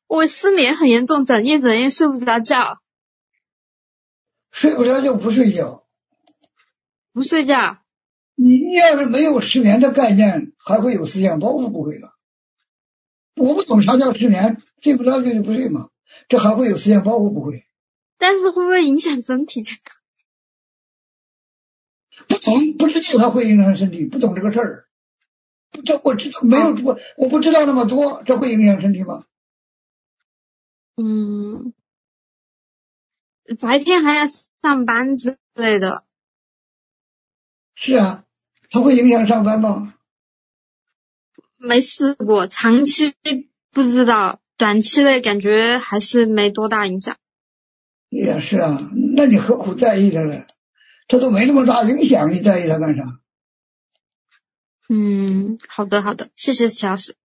我失眠很严重，整夜睡不着觉。 睡不着就不睡觉。 不睡觉。 你要是没有失眠的概念，还会有思想包袱？不会了。我不懂啥叫失眠，睡不着就不睡嘛，这还会有思想包袱？不会。 但是会不会影响身体健康？ 不懂，不知道它会影响身体，不懂这个事儿。我知道没有我不知道那么多，这会影响身体吗？ 白天还要上班之类的。 是啊，它会影响上班吗？ 没试过，长期不知道，短期内感觉还是没多大影响。 也是啊，那你何苦在意它呢？它都没那么大影响，你在意它干啥？ 好的，谢谢齐老师。